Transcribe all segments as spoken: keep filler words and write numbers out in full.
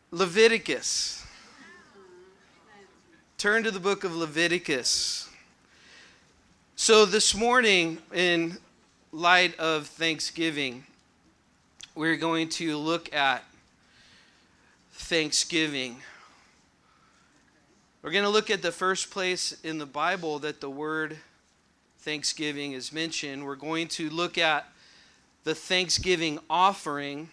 Leviticus. Turn to the book of Leviticus. So this morning, in light of Thanksgiving, we're going to look at Thanksgiving. We're going to look at the first place in the Bible that the word Thanksgiving is mentioned. We're going to look at the Thanksgiving offering,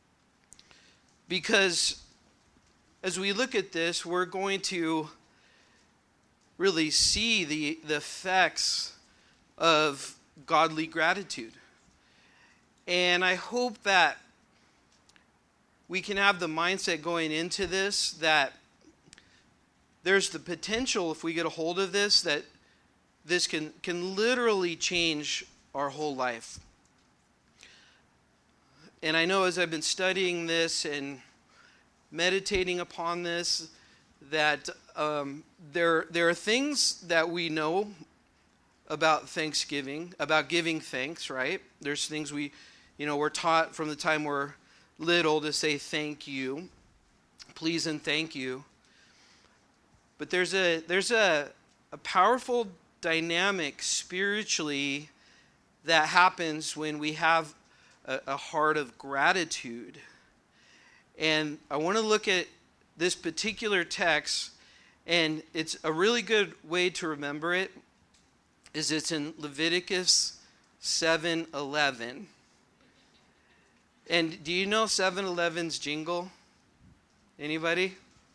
because as we look at this, we're going to really see the, the effects of godly gratitude. And I hope that we can have the mindset going into this that there's the potential, if we get a hold of this, that this can, can literally change our whole life. And I know as I've been studying this and meditating upon this, that um, there, there are things that we know about Thanksgiving, about giving thanks, right? There's things we, you know, we're taught from the time we're little to say thank you, please and thank you. But there's a there's a, a powerful dynamic spiritually that happens when we have a, a heart of gratitude. And I want to look at this particular text, and it's a really good way to remember it is it's in Leviticus seven eleven. And do you know seven eleven's jingle? Anybody?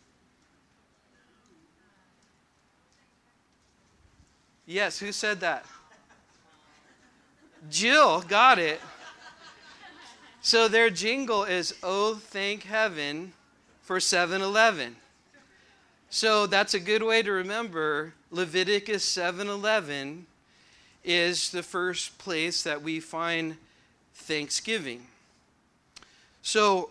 Yes, who said that? Jill, got it. So their jingle is, "Oh, thank heaven for seven eleven. So that's a good way to remember Leviticus seven eleven is the first place that we find Thanksgiving. So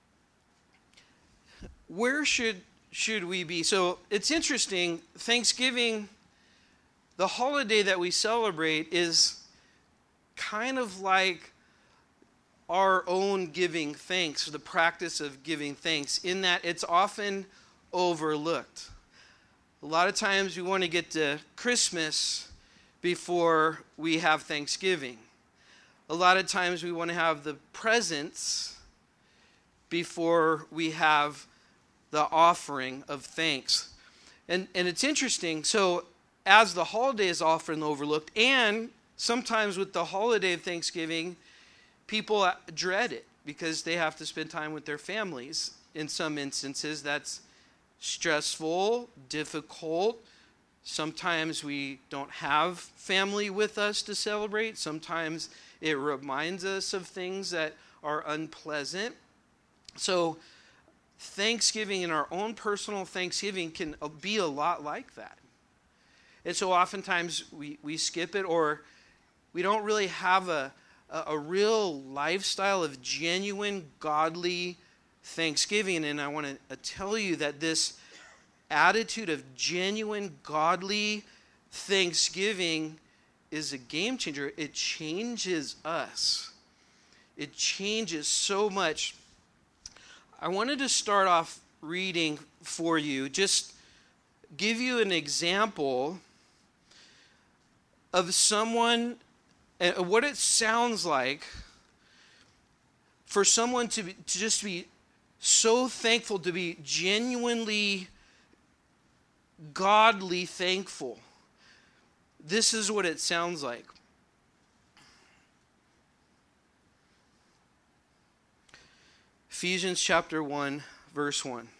where should should we be? So it's interesting, Thanksgiving, the holiday that we celebrate, is kind of like our own giving thanks, the practice of giving thanks, in that it's often overlooked. A lot of times we want to get to Christmas before we have Thanksgiving. A lot of times we want to have the presents before we have the offering of thanks. And and it's interesting, so as the holiday is often overlooked, and sometimes with the holiday of Thanksgiving, people dread it because they have to spend time with their families. In some instances, that's stressful, difficult. Sometimes we don't have family with us to celebrate. Sometimes it reminds us of things that are unpleasant. So Thanksgiving, in our own personal Thanksgiving, can be a lot like that. And so oftentimes we, we skip it, or we don't really have a, a, a real lifestyle of genuine, godly Thanksgiving. And I want to tell you that this attitude of genuine, godly Thanksgiving is a game changer. It changes us. It changes so much. I wanted to start off reading for you, just give you an example of someone, and what it sounds like for someone to, be, to just be so thankful, to be genuinely godly thankful. This is what it sounds like. Ephesians chapter one, verse one.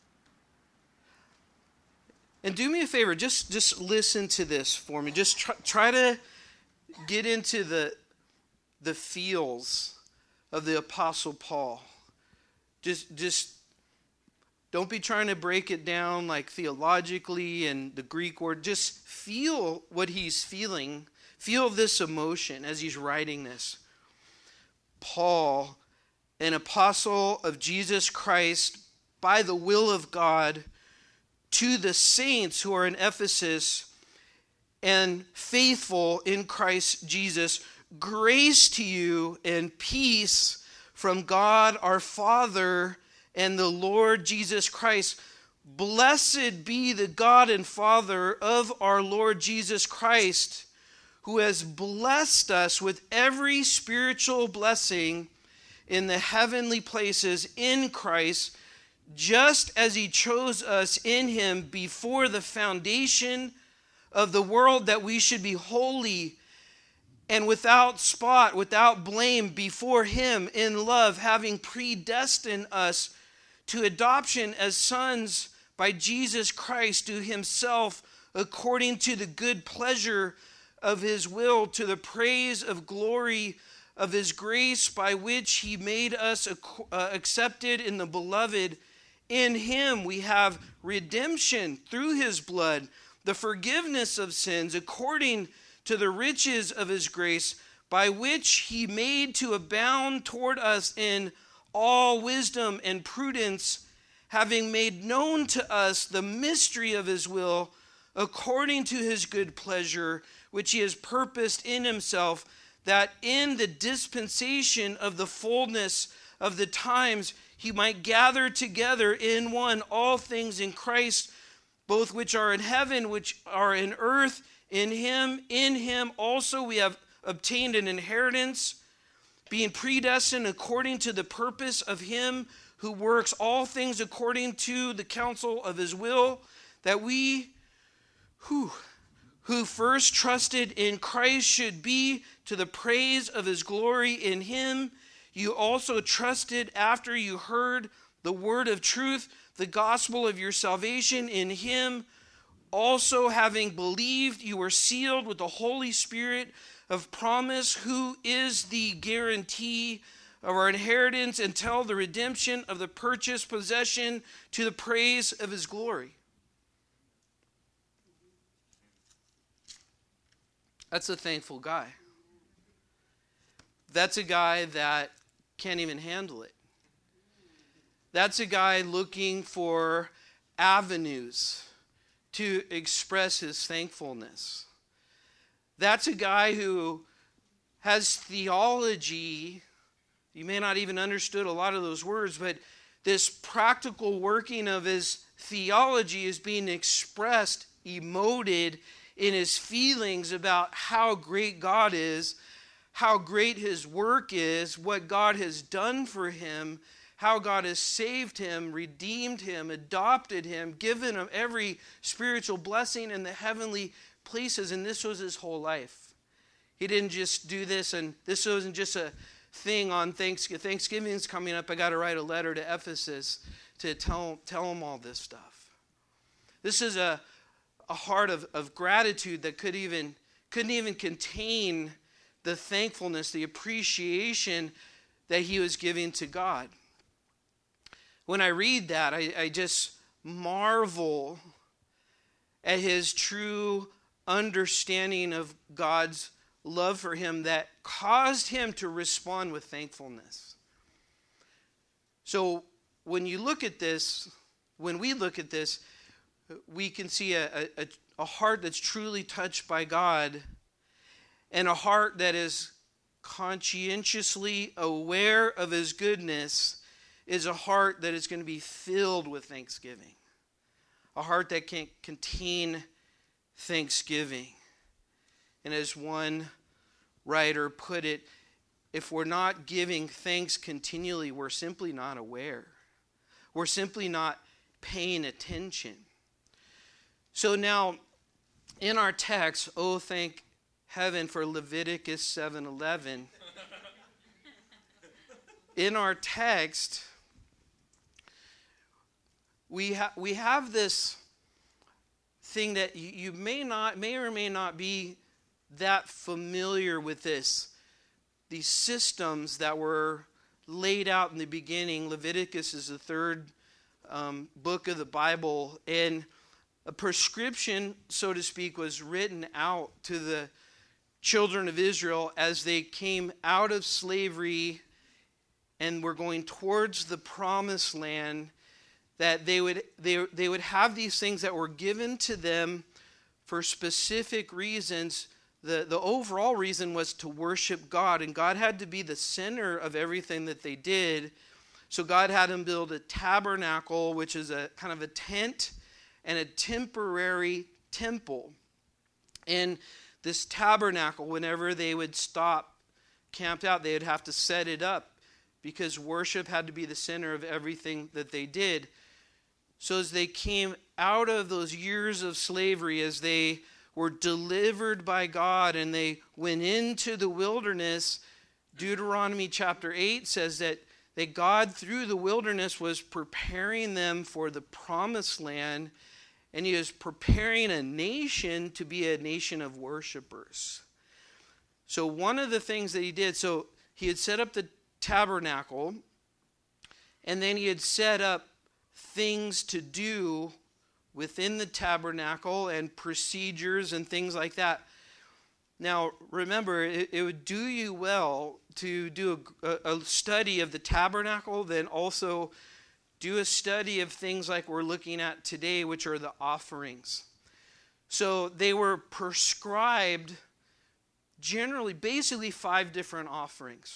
And do me a favor, just, just listen to this for me. Just try, try to get into the, the feels of the Apostle Paul. Just, just don't be trying to break it down like theologically and the Greek word. Just feel what he's feeling. Feel this emotion as he's writing this. Paul, an apostle of Jesus Christ by the will of God, to the saints who are in Ephesus and faithful in Christ Jesus, grace to you and peace from God our Father and the Lord Jesus Christ. Blessed be the God and Father of our Lord Jesus Christ, who has blessed us with every spiritual blessing in the heavenly places in Christ, just as he chose us in him before the foundation of the world, that we should be holy and without spot, without blame before him in love, having predestined us to adoption as sons by Jesus Christ to himself, according to the good pleasure of his will, to the praise of glory of his grace, by which he made us uh, accepted in the beloved. In him we have redemption through his blood, the forgiveness of sins, according to the riches of his grace, by which he made to abound toward us in all wisdom and prudence, having made known to us the mystery of his will, according to his good pleasure, which he has purposed in himself, that in the dispensation of the fullness of the times he might gather together in one all things in Christ, both which are in heaven, which are in earth, in him. In him also we have obtained an inheritance, being predestined according to the purpose of him who works all things according to the counsel of his will, that we who, who first trusted in Christ should be to the praise of his glory. In him you also trusted after you heard the word of truth, the gospel of your salvation. In him also, having believed, you were sealed with the Holy Spirit of promise, who is the guarantee of our inheritance until the redemption of the purchased possession, to the praise of his glory. That's a thankful guy. That's a guy that can't even handle it. That's a guy looking for avenues to express his thankfulness. That's a guy who has theology. You may not even understood a lot of those words, but this practical working of his theology is being expressed, emoted in his feelings about how great God is, how great his work is, what God has done for him, how God has saved him, redeemed him, adopted him, given him every spiritual blessing in the heavenly places. And this was his whole life. He didn't just do this, and this wasn't just a thing on Thanksgiving. Thanksgiving's coming up. I got to write a letter to Ephesus to tell, tell them all this stuff. This is a, a heart of, of gratitude that could even, couldn't even contain the thankfulness, the appreciation that he was giving to God. When I read that, I, I just marvel at his true understanding of God's love for him that caused him to respond with thankfulness. So when you look at this, when we look at this, we can see a, a, a heart that's truly touched by God, and a heart that is conscientiously aware of his goodness is a heart that is going to be filled with thanksgiving. A heart that can contain thanksgiving. And as one writer put it, if we're not giving thanks continually, we're simply not aware. We're simply not paying attention. So now, in our text, oh, thank heaven for Leviticus seven eleven. In our text, we, ha- we have this thing that you, you may not, may or may not be that familiar with this. These systems that were laid out in the beginning. Leviticus is the third um, book of the Bible, and a prescription, so to speak, was written out to the children of Israel as they came out of slavery and were going towards the promised land, that they would they, they would have these things that were given to them for specific reasons. The, the overall reason was to worship God, and God had to be the center of everything that they did. So God had him build a tabernacle, which is a kind of a tent and a temporary temple. And this tabernacle, whenever they would stop camped out, they would have to set it up because worship had to be the center of everything that they did. So as they came out of those years of slavery, as they were delivered by God and they went into the wilderness, Deuteronomy chapter eight says that, that God through the wilderness was preparing them for the promised land, and he was preparing a nation to be a nation of worshipers. So one of the things that he did, so he had set up the tabernacle, and then he had set up things to do within the tabernacle and procedures and things like that. Now, remember, it, it would do you well to do a, a study of the tabernacle, then also do a study of things like we're looking at today, which are the offerings. So they were prescribed generally, basically five different offerings.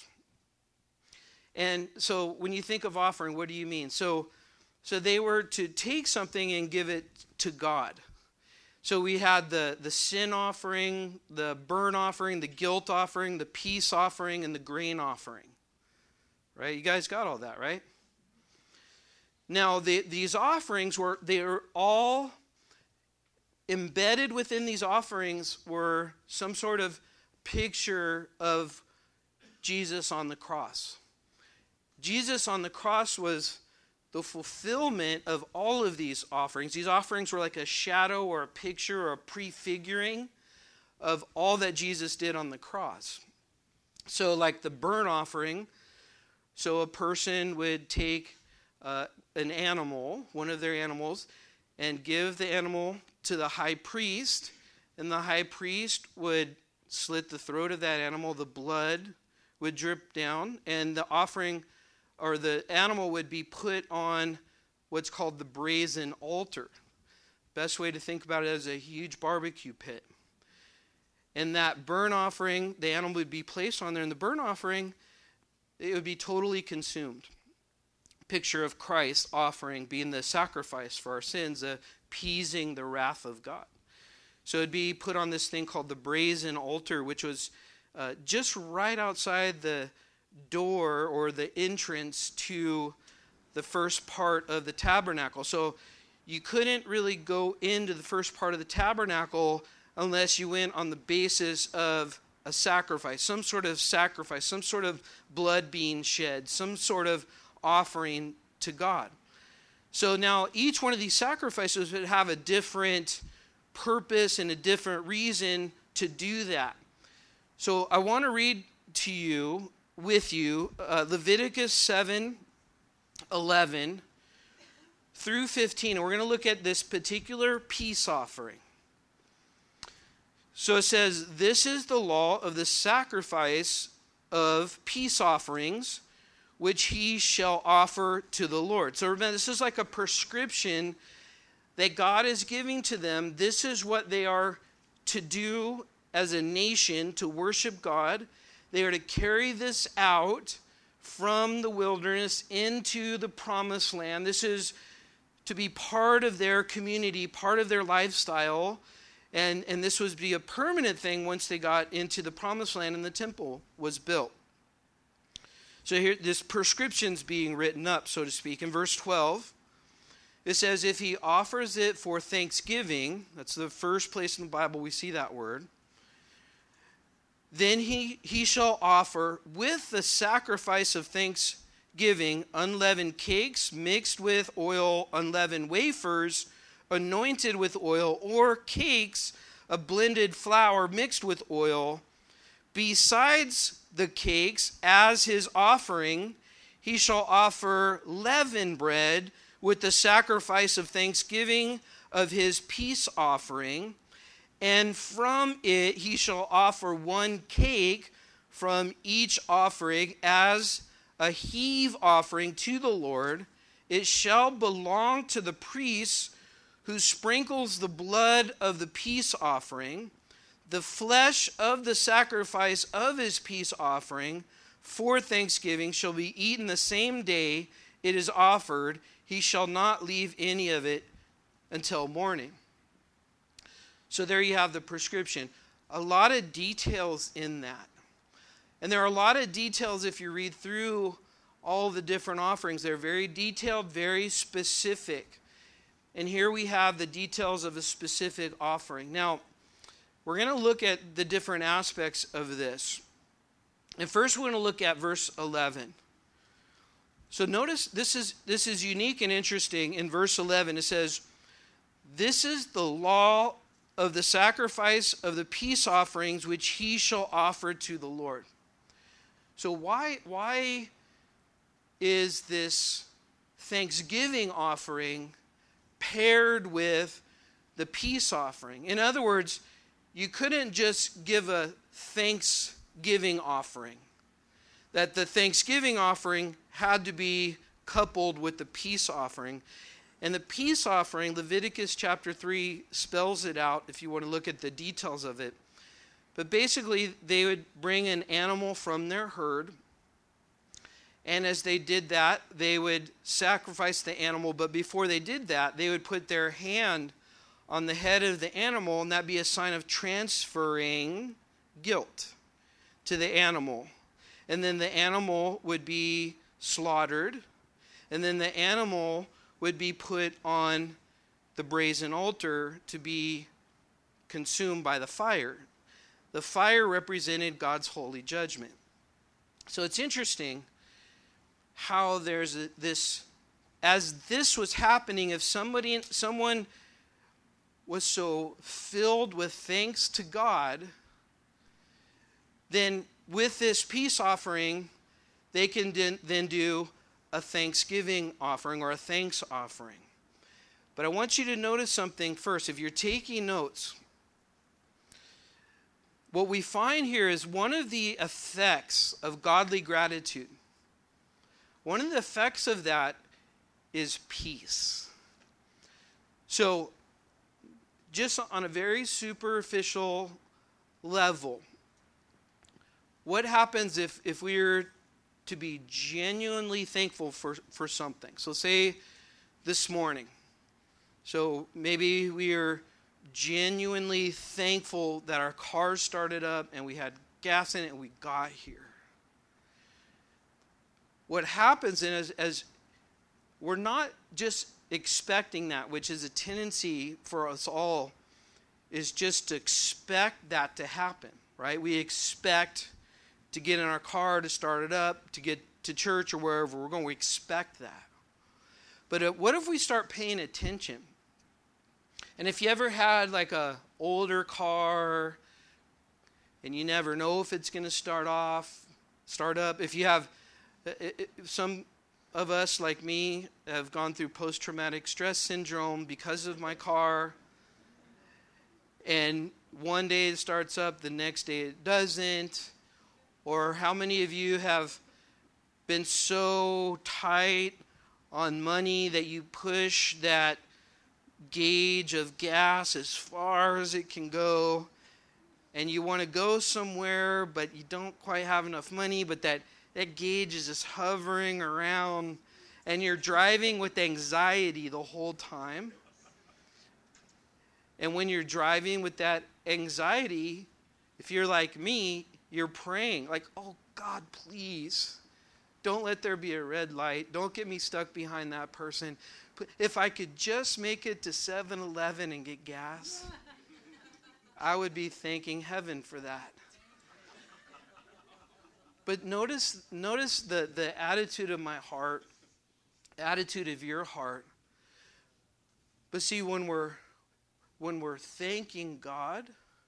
And so when you think of offering, what do you mean? So, so they were to take something and give it to God. So we had the, the sin offering, the burnt offering, the guilt offering, the peace offering, and the grain offering. Right? You guys got all that, right? Now, the, these offerings were, they are all embedded within these offerings were some sort of picture of Jesus on the cross. Jesus on the cross was the fulfillment of all of these offerings. These offerings were like a shadow or a picture or a prefiguring of all that Jesus did on the cross. So like the burnt offering, so a person would take uh, an animal, one of their animals, and give the animal to the high priest, and the high priest would slit the throat of that animal, the blood would drip down, and the offering or the animal would be put on what's called the brazen altar. Best way to think about it is a huge barbecue pit. And that burnt offering, the animal would be placed on there, and the burnt offering, it would be totally consumed. Picture of Christ offering being the sacrifice for our sins, appeasing the wrath of God. So it would be put on this thing called the brazen altar, which was uh, just right outside the door or the entrance to the first part of the tabernacle. So you couldn't really go into the first part of the tabernacle unless you went on the basis of a sacrifice, some sort of sacrifice, some sort of blood being shed, some sort of offering to God. So now each one of these sacrifices would have a different purpose and a different reason to do that. So I want to read to you, with you, uh, Leviticus seven eleven through fifteen. And we're going to look at this particular peace offering. So it says, "This is the law of the sacrifice of peace offerings, which he shall offer to the Lord." So remember, this is like a prescription that God is giving to them. This is what they are to do as a nation to worship God. They are to carry this out from the wilderness into the promised land. This is to be part of their community, part of their lifestyle. And, and this would be a permanent thing once they got into the promised land and the temple was built. So here, this prescription's being written up, so to speak. In verse twelve, it says, "If he offers it for thanksgiving," that's the first place in the Bible we see that word, "then he, he shall offer with the sacrifice of thanksgiving unleavened cakes mixed with oil, unleavened wafers anointed with oil, or cakes of blended flour mixed with oil. Besides the cakes, as his offering, he shall offer leavened bread with the sacrifice of thanksgiving of his peace offering. And from it he shall offer one cake from each offering as a heave offering to the Lord. It shall belong to the priest who sprinkles the blood of the peace offering. The flesh of the sacrifice of his peace offering for thanksgiving shall be eaten the same day, it is offered, he shall not leave any of it until morning. So there you have the prescription. A lot of details in that. And there are a lot of details if you read through all the different offerings. They're very detailed, very specific. And here we have the details of a specific offering. Now, we're going to look at the different aspects of this. And first we're going to look at verse eleven. So notice this is this is unique and interesting. In verse eleven it says, "This is the law of the sacrifice of the peace offerings which he shall offer to the Lord." So why why is this thanksgiving offering paired with the peace offering? In other words, you couldn't just give a thanksgiving offering. That the thanksgiving offering had to be coupled with the peace offering. And the peace offering, Leviticus chapter three spells it out if you want to look at the details of it. But basically, they would bring an animal from their herd. And as they did that, they would sacrifice the animal. But before they did that, they would put their hand on the head of the animal, and that'd be a sign of transferring guilt to the animal. And then the animal would be slaughtered. And then the animal would be put on the brazen altar to be consumed by the fire. The fire represented God's holy judgment. So it's interesting how there's a, this, as this was happening, if somebody, someone was so filled with thanks to God, then with this peace offering, they can then do a thanksgiving offering or a thanks offering. But I want you to notice something first. If you're taking notes, what we find here is one of the effects of godly gratitude. One of the effects of that is peace. So, just on a very superficial level, what happens if, if we are to be genuinely thankful for, for something? So say this morning. So maybe we are genuinely thankful that our car started up and we had gas in it and we got here. What happens then is, as we're not just expecting that, which is a tendency for us all, is just to expect that to happen, right? We expect to get in our car, to start it up, to get to church or wherever we're going. We expect that. But what if we start paying attention? And if you ever had like a older car and you never know if it's going to start off, start up, if you have, some of us like me have gone through post-traumatic stress syndrome because of my car, and one day it starts up, the next day it doesn't. Or how many of you have been so tight on money that you push that gauge of gas as far as it can go, and you want to go somewhere, but you don't quite have enough money, but that, that gauge is just hovering around, and you're driving with anxiety the whole time. And when you're driving with that anxiety, if you're like me, you're praying, like, oh, God, please, don't let there be a red light. Don't get me stuck behind that person. If I could just make it to seven eleven and get gas, I would be thanking heaven for that. But notice, notice the, the attitude of my heart, attitude of your heart. But see, when we're when we're thanking God,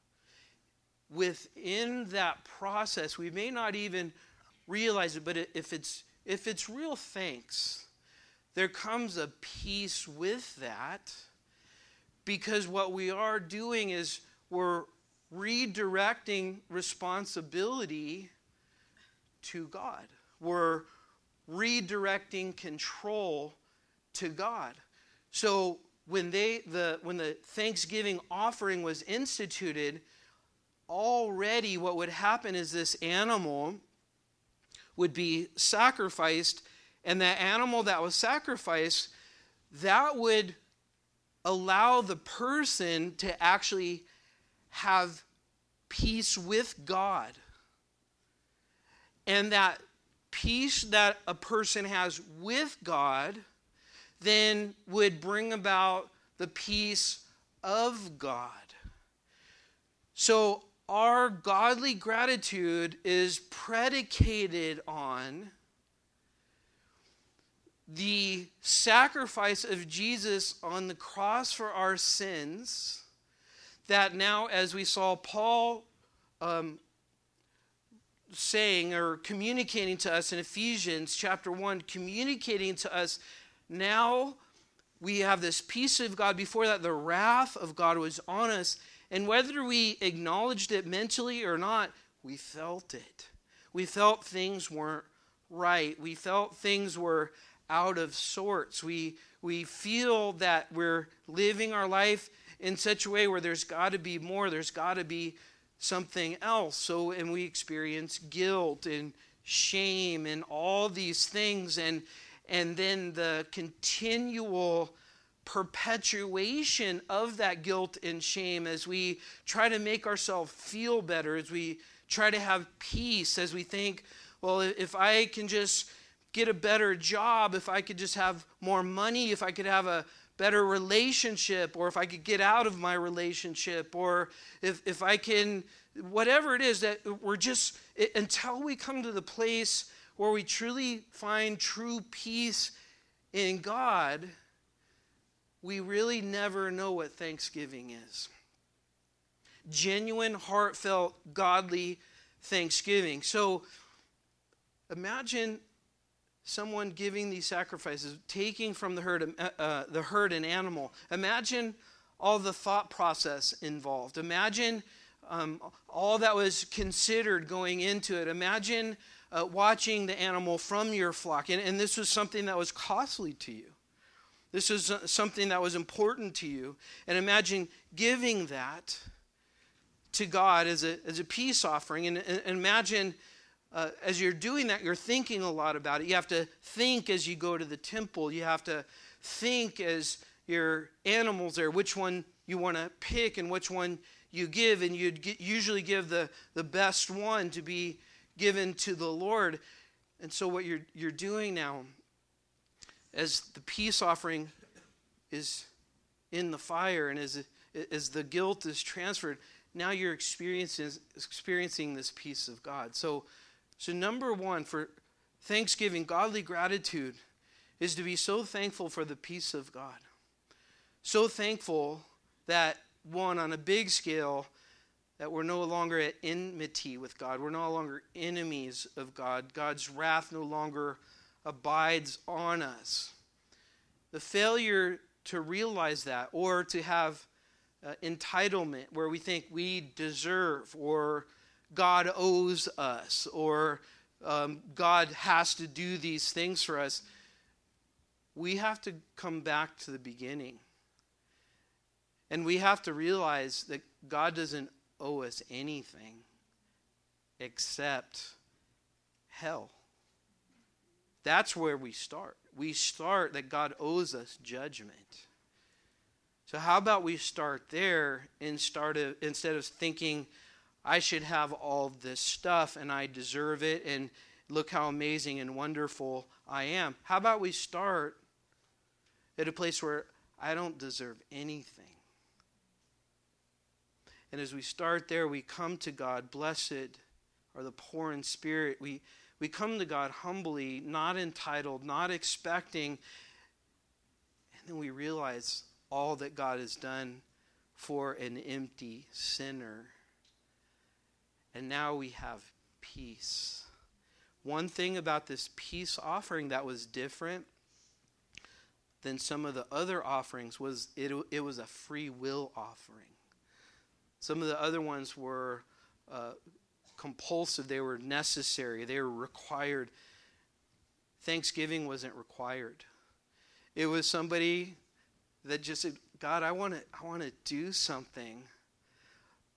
within that process, we may not even realize it, but if it's if it's real thanks, there comes a peace with that, because what we are doing is we're redirecting responsibility to God. We're redirecting control to God. So when they the when the Thanksgiving offering was instituted, already what would happen is this animal would be sacrificed, And that animal that was sacrificed, that would allow the person to actually have peace with God. And that peace that a person has with God then would bring about the peace of God. So our godly gratitude is predicated on the sacrifice of Jesus on the cross for our sins, that now, as we saw Paul um, saying or communicating to us in Ephesians chapter one, communicating to us, now we have this peace of God. Before that, the wrath of God was on us. And whether we acknowledged it mentally or not, we felt it. We felt things weren't right. We felt things were out of sorts. We we feel that we're living our life in such a way where there's got to be more. There's got to be something else. So, and we experience guilt and shame and all these things. And, and then the continual perpetuation of that guilt and shame as we try to make ourselves feel better, as we try to have peace, as we think, well, if I can just get a better job, if I could just have more money, if I could have a better relationship, or if I could get out of my relationship, or if, if I can, whatever it is, that we're just, it, until we come to the place where we truly find true peace in God, we really never know what thanksgiving is. Genuine, heartfelt, godly thanksgiving. So imagine someone giving these sacrifices, taking from the herd, uh, uh, the herd an animal. Imagine all the thought process involved. Imagine um, all that was considered going into it. Imagine uh, watching the animal from your flock. And, and this was something that was costly to you. This was something that was important to you. And imagine giving that to God as a, as a peace offering. And, and imagine Uh, as you're doing that, you're thinking a lot about it. You have to think as you go to the temple. You have to think as your animals there, which one you want to pick and which one you give. And you'd get, usually give the, the best one to be given to the Lord. And so what you're, you're doing now, as the peace offering is in the fire and as, as the guilt is transferred, now you're experiencing, experiencing this peace of God. So So number one, for thanksgiving, godly gratitude, is to be so thankful for the peace of God. So thankful that, one, on a big scale, that we're no longer at enmity with God. We're no longer enemies of God. God's wrath no longer abides on us. The failure to realize that, or to have uh, entitlement, where we think we deserve, or God owes us, or um, God has to do these things for us, we have to come back to the beginning. And we have to realize that God doesn't owe us anything except hell. That's where we start. We start that God owes us judgment. So how about we start there and start a, instead of thinking, I should have all this stuff and I deserve it and look how amazing and wonderful I am. How about we start at a place where I don't deserve anything? And as we start there, we come to God. Blessed are the poor in spirit. We, we come to God humbly, not entitled, not expecting. And then we realize all that God has done for an empty sinner. And now we have peace. One thing about this peace offering that was different than some of the other offerings was it, it was a free will offering. Some of the other ones were uh, compulsive. They were necessary. They were required. Thanksgiving wasn't required. It was somebody that just said, God, I want to I want to do something.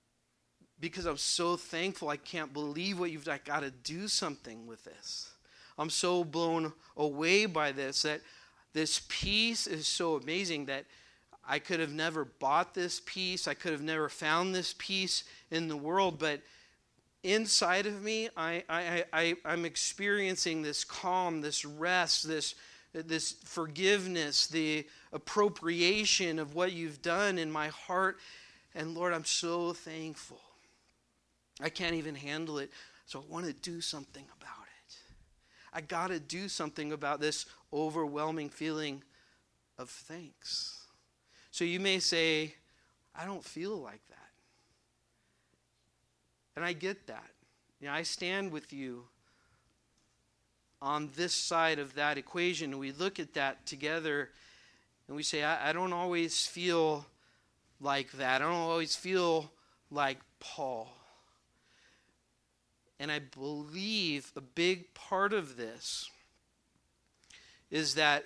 Because I'm so thankful, I can't believe what you've done. I got to do something with this. I'm so blown away by this, that this peace is so amazing that I could have never bought this peace. I could have never found this peace in the world, but inside of me, I, I, I, I'm experiencing this calm, this rest, this, this forgiveness, the appropriation of what you've done in my heart. And Lord, I'm so thankful. I can't even handle it, so I want to do something about it. I got to do something about this overwhelming feeling of thanks. So you may say, I don't feel like that. And I get that. You know, I stand with you on this side of that equation. We look at that together and we say, I, I don't always feel like that. I don't always feel like Paul. And I believe a big part of this is that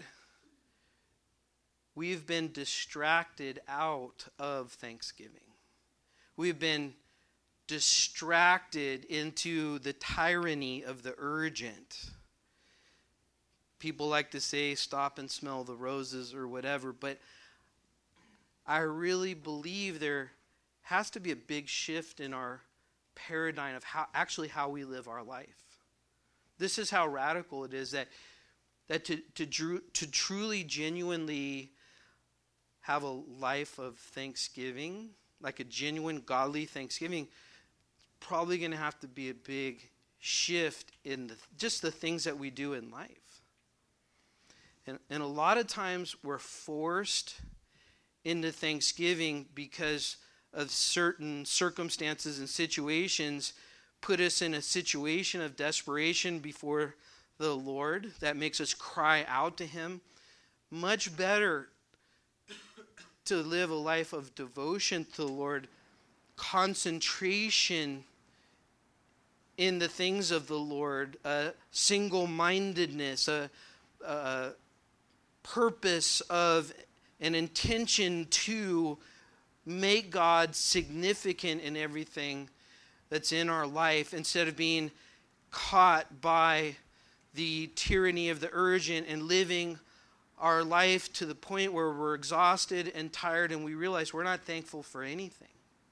we've been distracted out of Thanksgiving. We've been distracted into the tyranny of the urgent. People like to say, stop and smell the roses or whatever, but I really believe there has to be a big shift in our paradigm of how actually how we live our life. This is how radical it is that that to to, drew, to truly genuinely have a life of thanksgiving, like a genuine godly thanksgiving, probably going to have to be a big shift in the, just the things that we do in life. And, and a lot of times we're forced into thanksgiving because of certain circumstances and situations put us in a situation of desperation before the Lord that makes us cry out to Him. Much better to live a life of devotion to the Lord, concentration in the things of the Lord, a single-mindedness, a, a purpose of an intention to make God significant in everything that's in our life, instead of being caught by the tyranny of the urgent and living our life to the point where we're exhausted and tired and we realize we're not thankful for anything.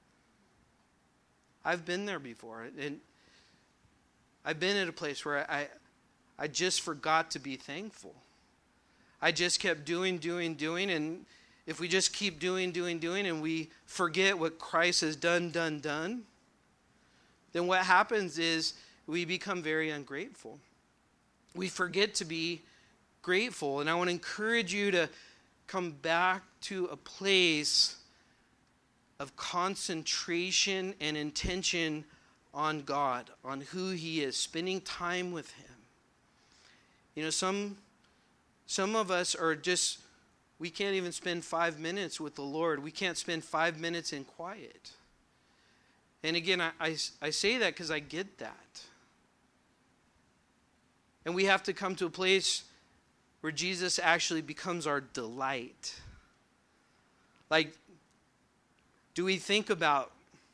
I've been there before, and I've been at a place where I, I just forgot to be thankful. I just kept doing, doing, doing, and if we just keep doing, doing, doing, and we forget what Christ has done, done, done, then what happens is we become very ungrateful. We forget to be grateful. And I want to encourage you to come back to a place of concentration and intention on God, on who He is, spending time with Him. You know, some some of us are just, we can't even spend five minutes with the Lord. We can't spend five minutes in quiet. And again, I, I, I say that because I get that. And we have to come to a place where Jesus actually becomes our delight. Like, do we think about,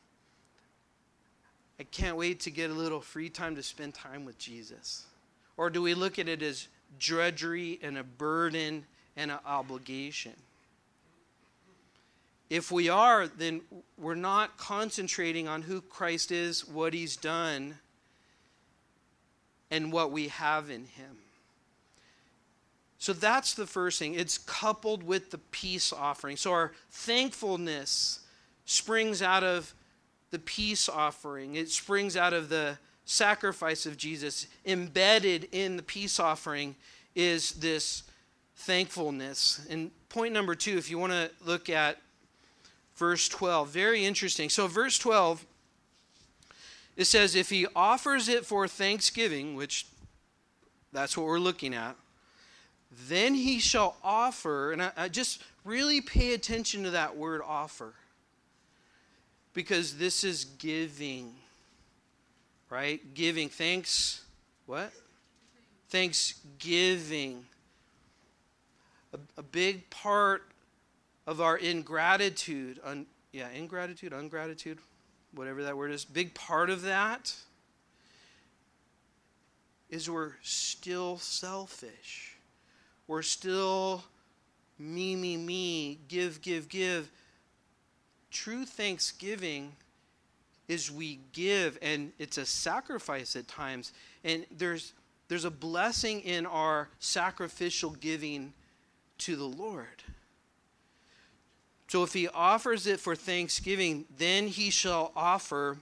I can't wait to get a little free time to spend time with Jesus? Or do we look at it as drudgery and a burden and an obligation? If we are, then we're not concentrating on who Christ is, what He's done, and what we have in Him. So that's the first thing. It's coupled with the peace offering. So our thankfulness springs out of the peace offering. It springs out of the sacrifice of Jesus. Embedded in the peace offering is this thankfulness. And point number two, if you want to look at verse twelve, very interesting. So verse twelve, it says, if he offers it for thanksgiving, which that's what we're looking at, then he shall offer, and I, I just really pay attention to that word offer, because this is giving, right? Giving, thanks, what? Thanksgiving. A, a big part of our ingratitude, un, yeah, ingratitude, ungratitude, whatever that word is, big part of that is we're still selfish. We're still me, me, me, give, give, give. True thanksgiving is we give, and it's a sacrifice at times. And there's there's a blessing in our sacrificial giving to the Lord. So if he offers it for thanksgiving, then he shall offer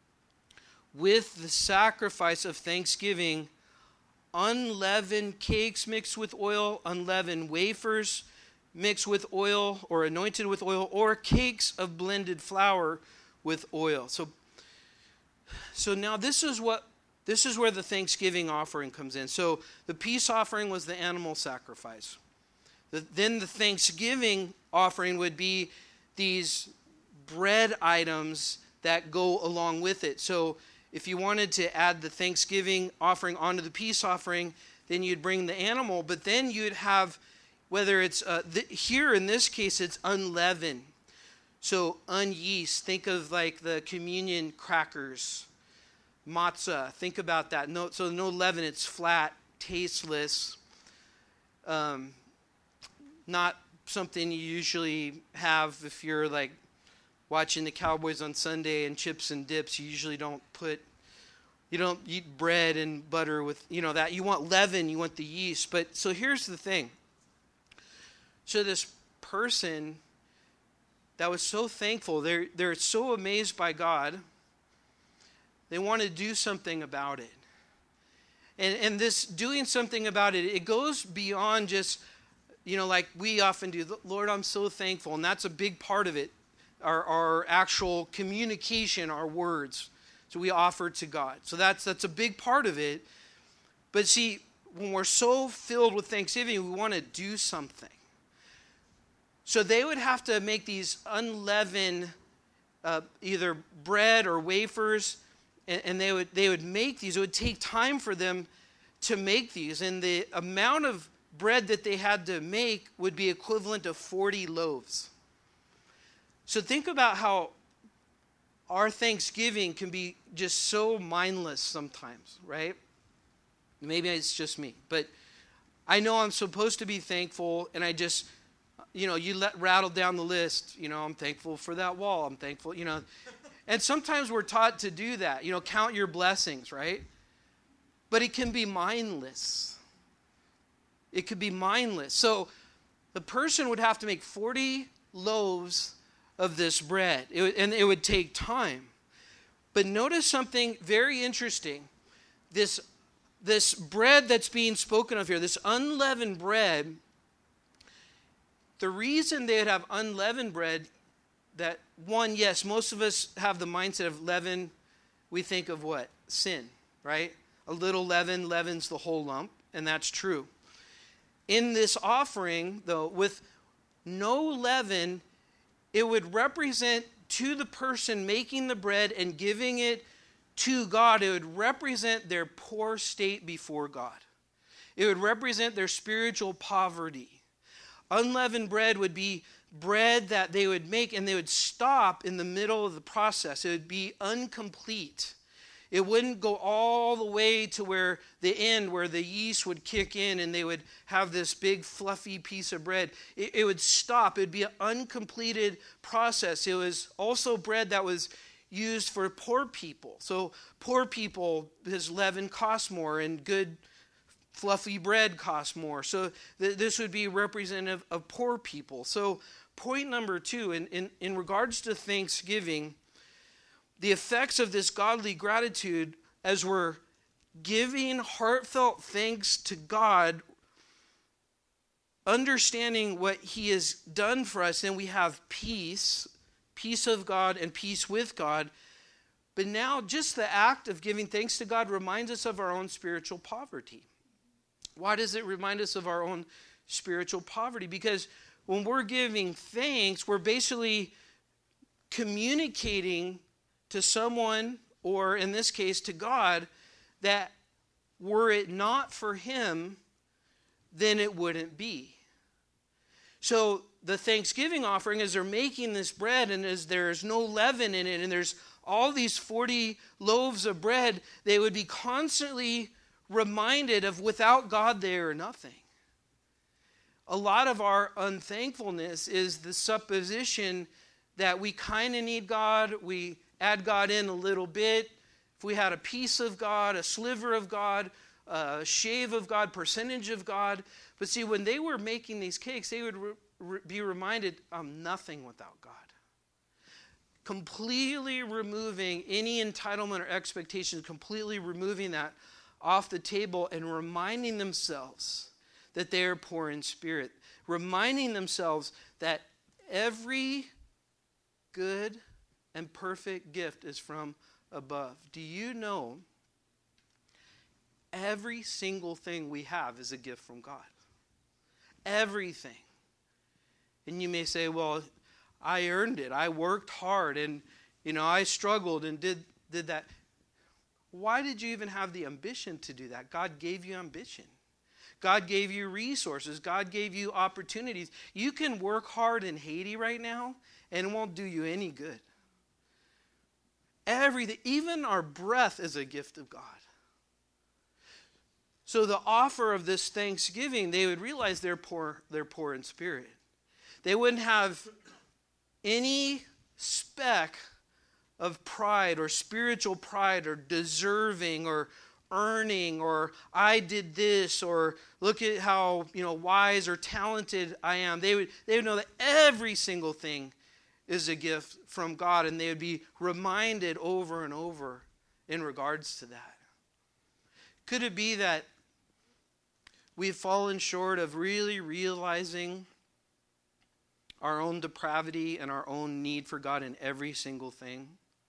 with the sacrifice of thanksgiving unleavened cakes mixed with oil, unleavened wafers mixed with oil or anointed with oil, or cakes of blended flour with oil. So, so now this is what this is where the thanksgiving offering comes in. So the peace offering was the animal sacrifice. The, then the thanksgiving offering would be these bread items that go along with it. So if you wanted to add the thanksgiving offering onto the peace offering, then you'd bring the animal, but then you'd have, whether it's, uh, th- here in this case, it's unleavened. So unyeast, think of like the communion crackers, matzah, think about that. No, so no leaven, it's flat, tasteless, um, not something you usually have if you're like watching the Cowboys on Sunday and chips and dips. You usually don't put, you don't eat bread and butter with, you know, that. You want leaven, you want the yeast. But so here's the thing. So this person that was so thankful, they're, they're so amazed by God, they want to do something about it. And, and this doing something about it, it goes beyond just, you know, like we often do, Lord, I'm so thankful. And that's a big part of it, our, our actual communication, our words. So we offer to God. So that's that's a big part of it. But see, when we're so filled with thanksgiving, we want to do something. So they would have to make these unleavened, uh, either bread or wafers, and, and they would they would make these. It would take time for them to make these, and the amount of bread that they had to make would be equivalent to forty loaves. So think about how our Thanksgiving can be just so mindless sometimes, right? Maybe it's just me, but I know I'm supposed to be thankful, and I just, you know, you let rattle down the list. You know, I'm thankful for that wall. I'm thankful, you know. And sometimes we're taught to do that, you know, count your blessings, right? But it can be mindless. It could be mindless. So the person would have to make forty loaves of this bread, it would, and it would take time. But notice something very interesting. This, this bread that's being spoken of here, this unleavened bread, the reason they would have unleavened bread, that one, yes, most of us have the mindset of leaven. We think of what? Sin, right? A little leaven leavens the whole lump, and that's true. In this offering, though, with no leaven, it would represent to the person making the bread and giving it to God, it would represent their poor state before God. It would represent their spiritual poverty. Unleavened bread would be bread that they would make, and they would stop in the middle of the process. It would be incomplete. It wouldn't go all the way to where the end, where the yeast would kick in and they would have this big fluffy piece of bread. It, it would stop. It would be an uncompleted process. It was also bread that was used for poor people. So poor people, his leaven cost more, and good fluffy bread cost more. So th- this would be representative of poor people. So point number two, in, in, in regards to Thanksgiving, the effects of this godly gratitude, as we're giving heartfelt thanks to God, understanding what he has done for us, and we have peace, peace of God and peace with God. But now just the act of giving thanks to God reminds us of our own spiritual poverty. Why does it remind us of our own spiritual poverty? Because when we're giving thanks, we're basically communicating to someone, or in this case to God, that were it not for him, then it wouldn't be. So the Thanksgiving offering, as they're making this bread, and as there's no leaven in it, and there's all these forty loaves of bread, they would be constantly reminded of without God they are nothing. A lot of our unthankfulness is the supposition that we kind of need God, we add God in a little bit. If we had a piece of God, a sliver of God, a shave of God, percentage of God. But see, when they were making these cakes, they would re- re- be reminded, I'm nothing without God. Completely removing any entitlement or expectations, completely removing that off the table and reminding themselves that they are poor in spirit. Reminding themselves that every good and perfect gift is from above. Do you know every single thing we have is a gift from God? Everything. And you may say, well, I earned it. I worked hard and, you know, I struggled and did, did that. Why did you even have the ambition to do that? God gave you ambition. God gave you resources. God gave you opportunities. You can work hard in Haiti right now and it won't do you any good. Everything, even our breath is a gift of God. So the offer of this thanksgiving, they would realize they're poor, they're poor in spirit. They wouldn't have any speck of pride or spiritual pride or deserving or earning or I did this or look at how, you know, wise or talented I am. They would they would know that every single thing is a gift from God, and they would be reminded over and over in regards to that. Could it be that we've fallen short of really realizing our own depravity and our own need for God in every single thing?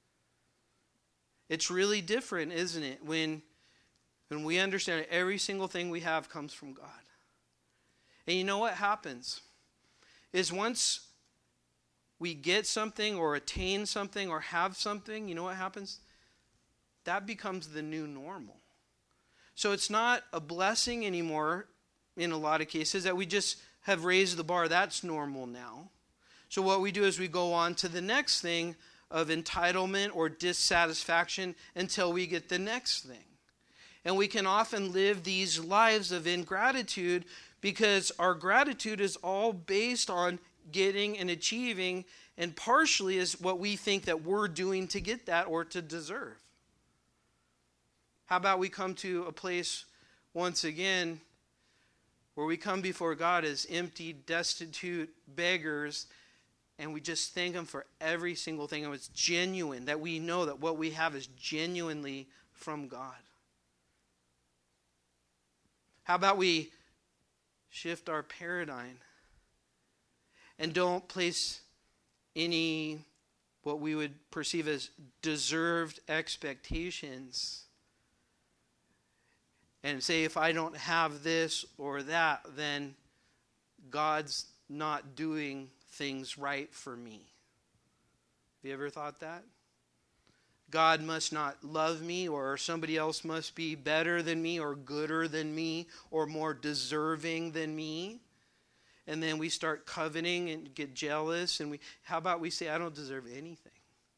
It's really different, isn't it, when, when we understand that every single thing we have comes from God. And you know what happens? Is once we get something or attain something or have something, you know what happens? That becomes the new normal. So it's not a blessing anymore in a lot of cases that we just have raised the bar. That's normal now. So what we do is we go on to the next thing of entitlement or dissatisfaction until we get the next thing. And we can often live these lives of ingratitude because our gratitude is all based on getting and achieving, and partially is what we think that we're doing to get that or to deserve. How about we come to a place once again where we come before God as empty, destitute beggars, and we just thank Him for every single thing. And it's genuine, that we know that what we have is genuinely from God. How about we shift our paradigm and don't place any what we would perceive as deserved expectations and say, if I don't have this or that, then God's not doing things right for me. Have you ever thought that? God must not love me, or somebody else must be better than me or gooder than me or more deserving than me. And then we start coveting and get jealous. And we, how about we say, I don't deserve anything.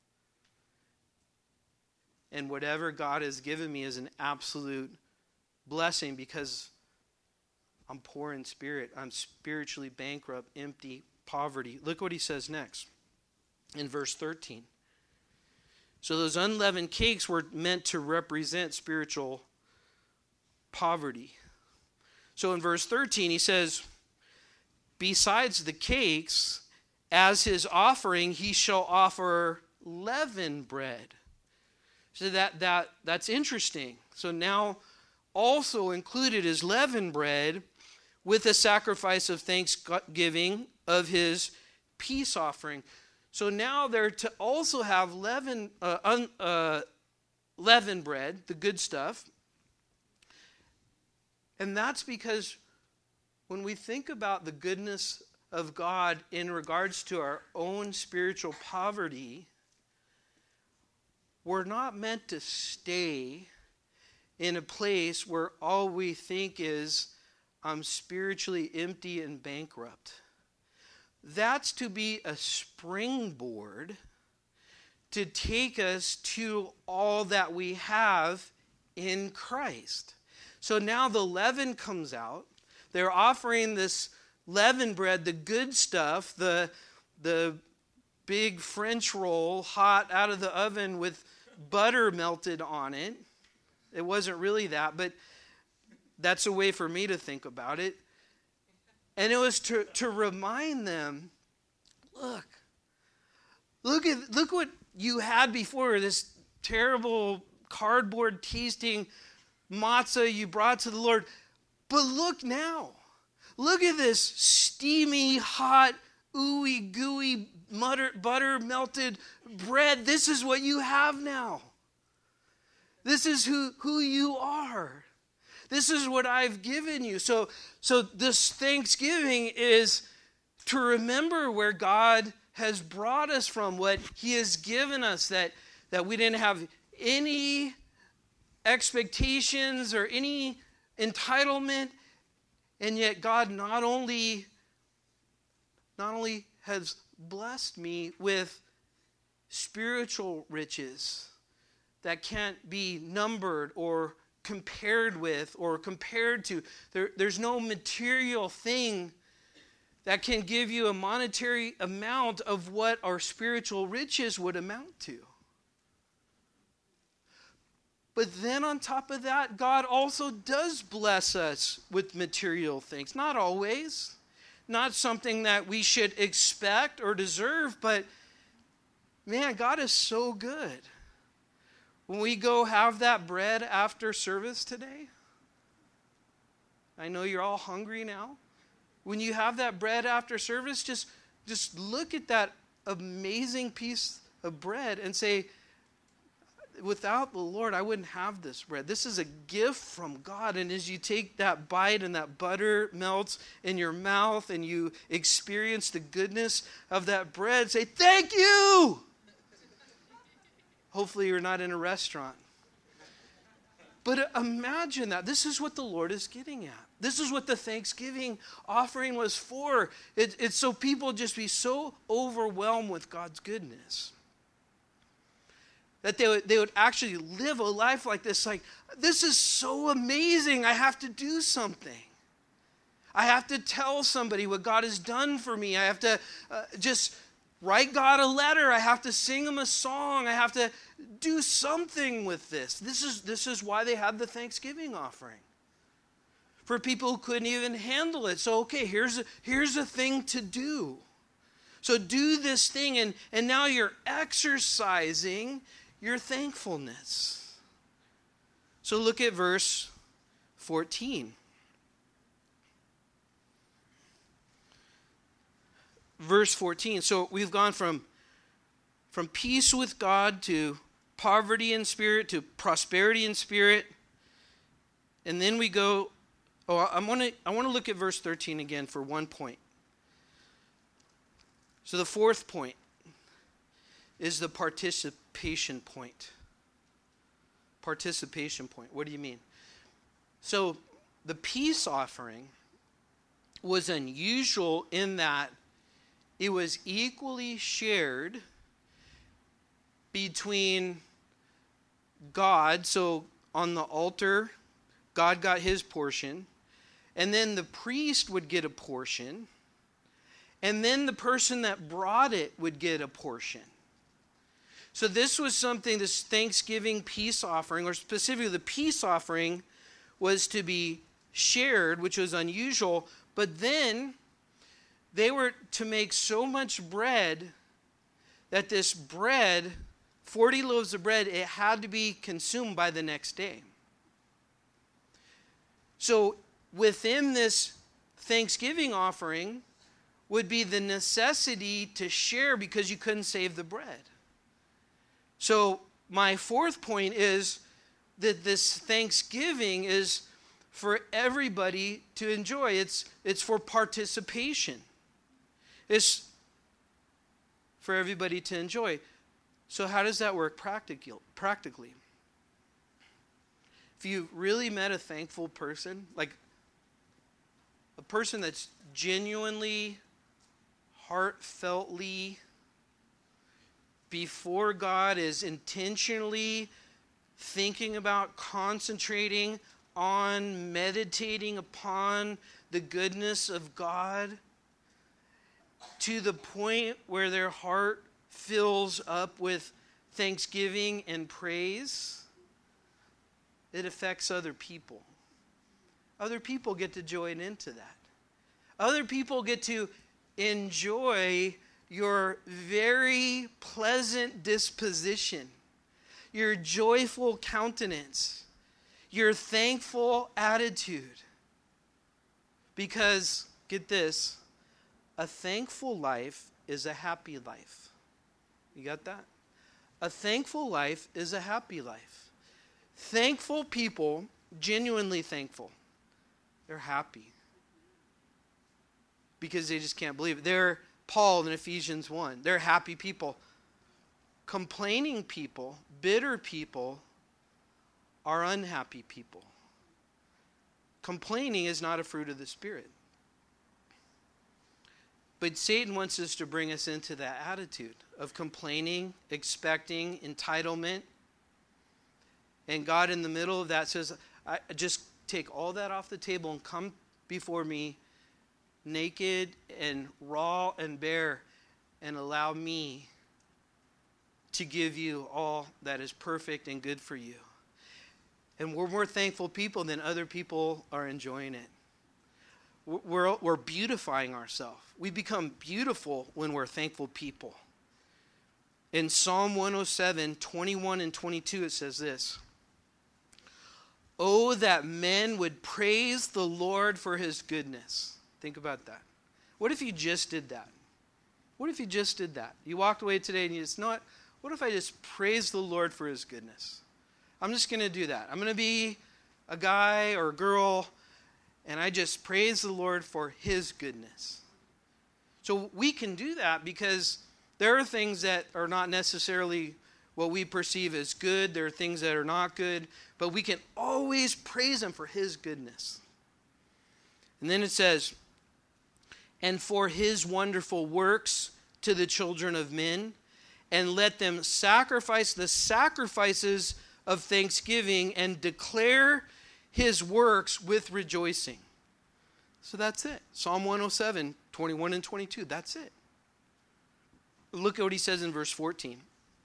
And whatever God has given me is an absolute blessing because I'm poor in spirit. I'm spiritually bankrupt, empty, poverty. Look what he says next in verse thirteen. So those unleavened cakes were meant to represent spiritual poverty. So in verse thirteen he says, besides the cakes, as his offering, he shall offer leavened bread. So that, that that's interesting. So now also included is leavened bread with a sacrifice of thanksgiving of his peace offering. So now they're to also have leaven, uh, un, uh, leavened bread, the good stuff. And that's because when we think about the goodness of God in regards to our own spiritual poverty, we're not meant to stay in a place where all we think is, I'm spiritually empty and bankrupt. That's to be a springboard to take us to all that we have in Christ. So now the leaven comes out. They're offering this leavened bread, the good stuff, the, the big French roll hot out of the oven with butter melted on it. It wasn't really that, but that's a way for me to think about it. And it was to, to remind them, look, look at look what you had before, this terrible cardboard tasting matzah you brought to the Lord. But look now. Look at this steamy, hot, ooey gooey butter, butter melted bread. This is what you have now. This is who, who you are. This is what I've given you. So, so this Thanksgiving is to remember where God has brought us from, what he has given us, that, that we didn't have any expectations or any entitlement, and yet God not only, not only has blessed me with spiritual riches that can't be numbered or compared with or compared to. There, there's no material thing that can give you a monetary amount of what our spiritual riches would amount to. But then on top of that, God also does bless us with material things. Not always. Not something that we should expect or deserve, but man, God is so good. When we go have that bread after service today, I know you're all hungry now. When you have that bread after service, just, just look at that amazing piece of bread and say, without the Lord, I wouldn't have this bread. This is a gift from God. And as you take that bite and that butter melts in your mouth and you experience the goodness of that bread, say, thank you! Hopefully you're not in a restaurant. But imagine that. This is what the Lord is getting at. This is what the Thanksgiving offering was for. It, it's so people just be so overwhelmed with God's goodness that they would, they would actually live a life like this. Like, this is so amazing. I have to do something. I have to tell somebody what God has done for me. I have to uh, just write God a letter. I have to sing him a song. I have to do something with this. This is, this is why they had the Thanksgiving offering. For people who couldn't even handle it. So, okay, here's a, here's a thing to do. So do this thing, and, and now you're exercising your thankfulness. So look at verse fourteen. Verse fourteen. So we've gone from, from peace with God to poverty in spirit to prosperity in spirit. And then we go, oh, I want to I want to look at verse thirteen again for one point. So the fourth point is the participation point. Participation point. What do you mean? So the peace offering was unusual in that it was equally shared between God. So on the altar, God got his portion. And then the priest would get a portion. And then the person that brought it would get a portion. So this was something, this Thanksgiving peace offering, or specifically the peace offering, was to be shared, which was unusual. But then they were to make so much bread that this bread, forty loaves of bread, it had to be consumed by the next day. So within this Thanksgiving offering would be the necessity to share because you couldn't save the bread. So my fourth point is that this Thanksgiving is for everybody to enjoy. It's, it's for participation. It's for everybody to enjoy. So how does that work practical, practically? If you really met a thankful person, like a person that's genuinely, heartfeltly before God, is intentionally thinking about, concentrating on meditating upon the goodness of God to the point where their heart fills up with thanksgiving and praise, it affects other people. Other people get to join into that. Other people get to enjoy your very pleasant disposition, your joyful countenance, your thankful attitude. Because, get this, a thankful life is a happy life. You got that? A thankful life is a happy life. Thankful people, genuinely thankful, they're happy. Because they just can't believe it. They're Paul in Ephesians one. They're happy people. Complaining people, bitter people, are unhappy people. Complaining is not a fruit of the Spirit. But Satan wants us to bring us into that attitude of complaining, expecting, entitlement. And God in the middle of that says, I just take all that off the table and come before me naked and raw and bare, and allow me to give you all that is perfect and good for you. And we're more thankful people than other people are enjoying it. We're, we're beautifying ourselves. We become beautiful when we're thankful people. In Psalm one oh seven, twenty-one and twenty-two, it says this: "Oh, that men would praise the Lord for his goodness." Think about that. What if you just did that? What if you just did that? You walked away today and you just, you know what? What if I just praise the Lord for his goodness? I'm just going to do that. I'm going to be a guy or a girl, and I just praise the Lord for his goodness. So we can do that because there are things that are not necessarily what we perceive as good. There are things that are not good, but we can always praise him for his goodness. And then it says, "And for his wonderful works to the children of men, and let them sacrifice the sacrifices of thanksgiving and declare his works with rejoicing." So that's it. Psalm one oh seven, twenty-one and twenty-two. That's it. Look at what he says in verse fourteen.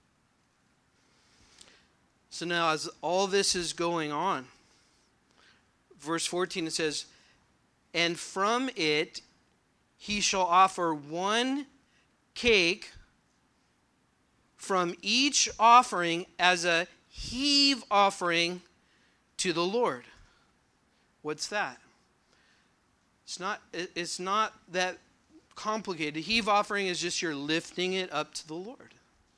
So now as all this is going on, verse fourteen, it says, "And from it he shall offer one cake from each offering as a heave offering to the Lord." What's that? It's not, it's not that complicated. A heave offering is just you're lifting it up to the Lord.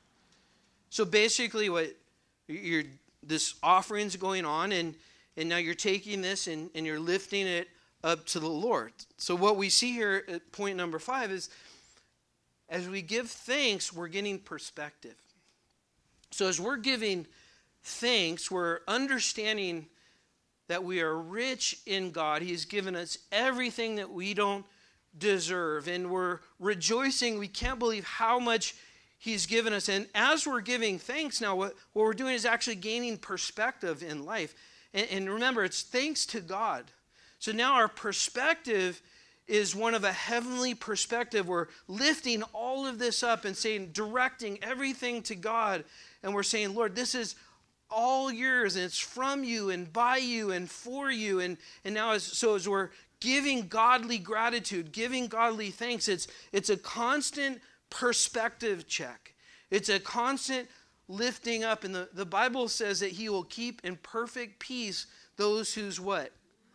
So basically what you're, this offering's going on, and, and now you're taking this and, and you're lifting it up to the Lord. So what we see here at point number five is, as we give thanks, we're getting perspective. So as we're giving thanks, we're understanding that we are rich in God. He's given us everything that we don't deserve. And we're rejoicing. We can't believe how much he's given us. And as we're giving thanks now, what, what we're doing is actually gaining perspective in life. And, and remember, it's thanks to God. So now our perspective is one of a heavenly perspective. We're lifting all of this up and saying, directing everything to God. And we're saying, Lord, this is all yours, and it's from you and by you and for you. And, and now as so as we're giving godly gratitude, giving godly thanks, it's it's a constant perspective check. It's a constant lifting up. And the, the Bible says that he will keep in perfect peace those whose what?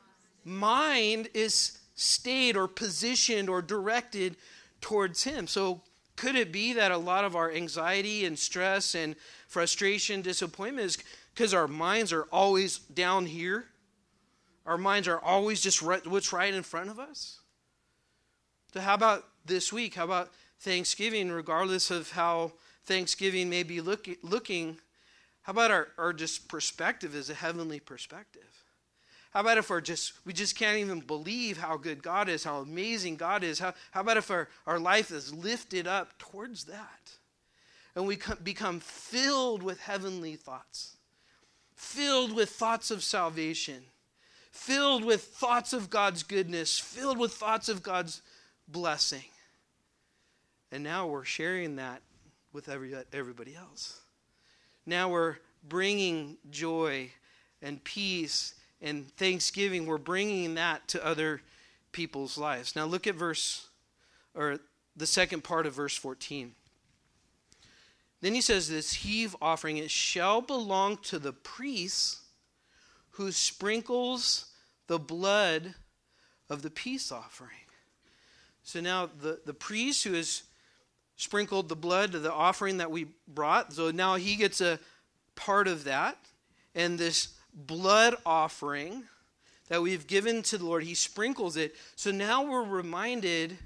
Mind is stayed or positioned or directed towards him. So could it be that a lot of our anxiety and stress and frustration, disappointment is because our minds are always down here? Our minds are always just right, what's right in front of us? So how about this week? How about Thanksgiving, regardless of how Thanksgiving may be look, looking? How about our, our just perspective is a heavenly perspective? How about if we're just, we just can't even believe how good God is, how amazing God is? How, how about if our, our life is lifted up towards that? And we become filled with heavenly thoughts, filled with thoughts of salvation, filled with thoughts of God's goodness, filled with thoughts of God's blessing. And now we're sharing that with every, everybody else. Now we're bringing joy and peace and thanksgiving. We're bringing that to other people's lives. Now look at verse, or the second part of verse fourteen. Then he says this heave offering, it shall belong to the priest who sprinkles the blood of the peace offering. So now the, the priest who has sprinkled the blood of the offering that we brought, so now he gets a part of that. And this blood offering that we've given to the Lord, he sprinkles it. So now we're reminded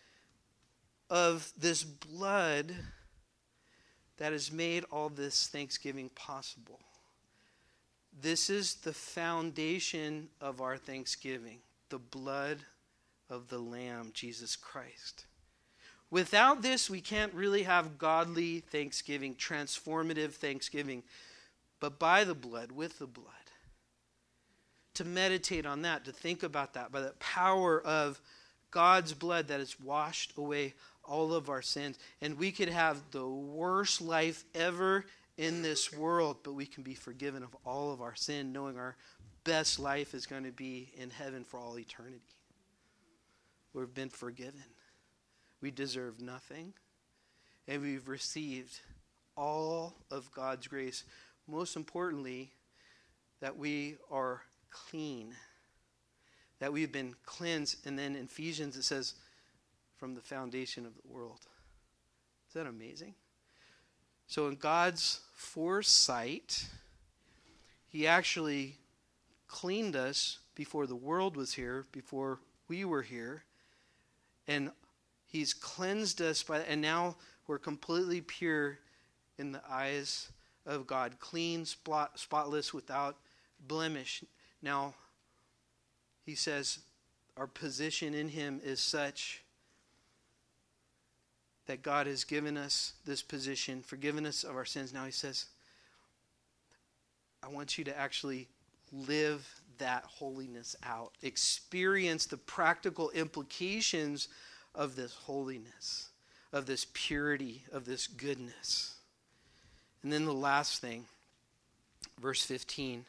of this blood that has made all this thanksgiving possible. This is the foundation of our thanksgiving, the blood of the Lamb, Jesus Christ. Without this, we can't really have godly thanksgiving, transformative thanksgiving, but by the blood, with the blood. To meditate on that, to think about that, by the power of God's blood that has washed away all of our sins. And we could have the worst life ever in this world, but we can be forgiven of all of our sin, knowing our best life is going to be in heaven for all eternity. We've been forgiven. We deserve nothing, and we've received all of God's grace. Most importantly, that we are clean, that we've been cleansed. And then in Ephesians it says, from the foundation of the world. Is that amazing? So in God's foresight, he actually cleaned us before the world was here, before we were here, and he's cleansed us by, and now we're completely pure in the eyes of God, clean, spot, spotless, without blemish. Now, he says our position in him is such that God has given us this position, forgiven us of our sins. Now he says, I want you to actually live that holiness out. Experience the practical implications of this holiness, of this purity, of this goodness. And then the last thing, verse fifteen.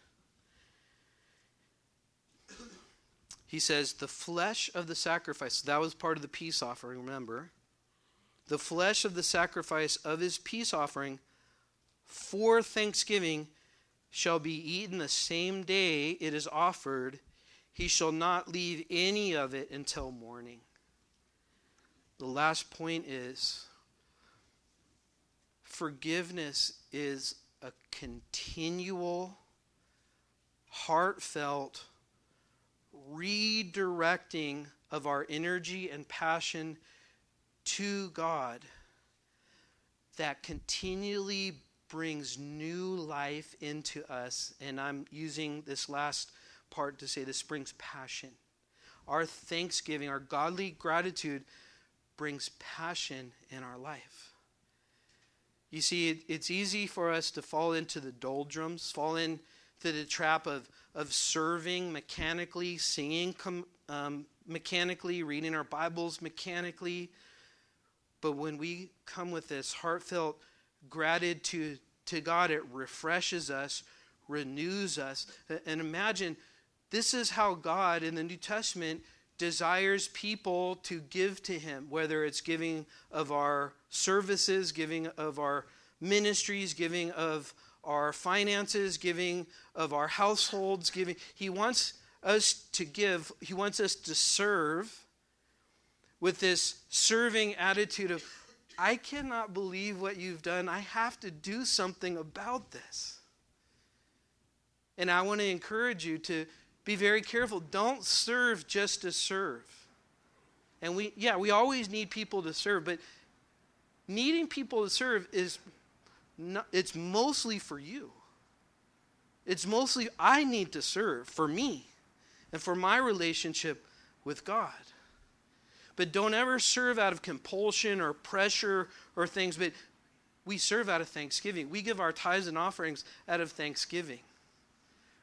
He says, the flesh of the sacrifice, that was part of the peace offering, remember. The flesh of the sacrifice of his peace offering for thanksgiving shall be eaten the same day it is offered. He shall not leave any of it until morning. The last point is, forgiveness is a continual, heartfelt redirecting of our energy and passion to God that continually brings new life into us. And I'm using this last part to say this brings passion. Our thanksgiving, our godly gratitude brings passion in our life. You see, it, it's easy for us to fall into the doldrums, fall into the trap of, of serving mechanically, singing com, um, mechanically, reading our Bibles mechanically. But when we come with this heartfelt gratitude to, to God, it refreshes us, renews us. And imagine, this is how God in the New Testament desires people to give to him, whether it's giving of our services, giving of our ministries, giving of our finances, giving of our households, giving. He wants us to give. He wants us to serve with this serving attitude of, I cannot believe what you've done. I have to do something about this. And I want to encourage you to be very careful. Don't serve just to serve. And we, yeah, we always need people to serve, but needing people to serve is not, it's mostly for you. It's mostly, I need to serve for me and for my relationship with God. But don't ever serve out of compulsion or pressure or things, but we serve out of thanksgiving. We give our tithes and offerings out of thanksgiving.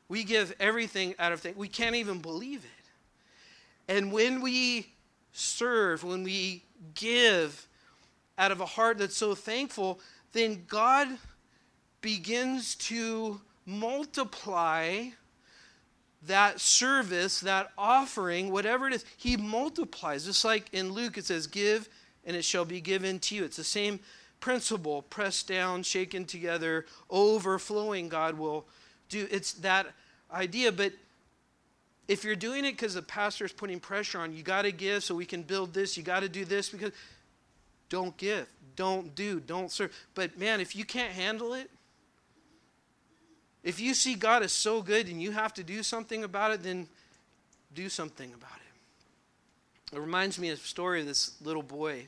We give everything out of things. We can't even believe it. And when we serve, when we give out of a heart that's so thankful, then God begins to multiply that service, that offering, whatever it is. He multiplies. Just like in Luke it says, give and it shall be given to you. It's the same principle, pressed down, shaken together, overflowing. God will do. It's that idea. But if you're doing it because the pastor's putting pressure on, you got to give so we can build this, you got to do this, because don't give, don't do, don't serve. But man, if you can't handle it, if you see God is so good and you have to do something about it, then do something about it. It reminds me of a story of this little boy.